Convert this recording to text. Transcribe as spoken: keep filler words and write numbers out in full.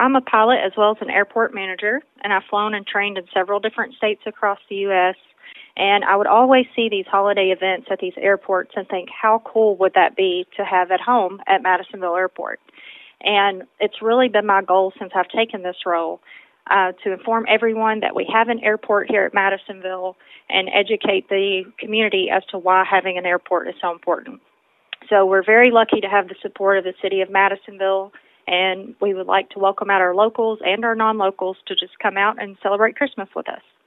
I'm a pilot as well as an airport manager, and I've flown and trained in several different states across the U S, and I would always see these holiday events at these airports and think, how cool would that be to have at home at Madisonville Airport? And it's really been my goal since I've taken this role uh, to inform everyone that we have an airport here at Madisonville and educate the community as to why having an airport is so important. So we're very lucky to have the support of the city of Madisonville, and we would like to welcome out our locals and our non-locals to just come out and celebrate Christmas with us.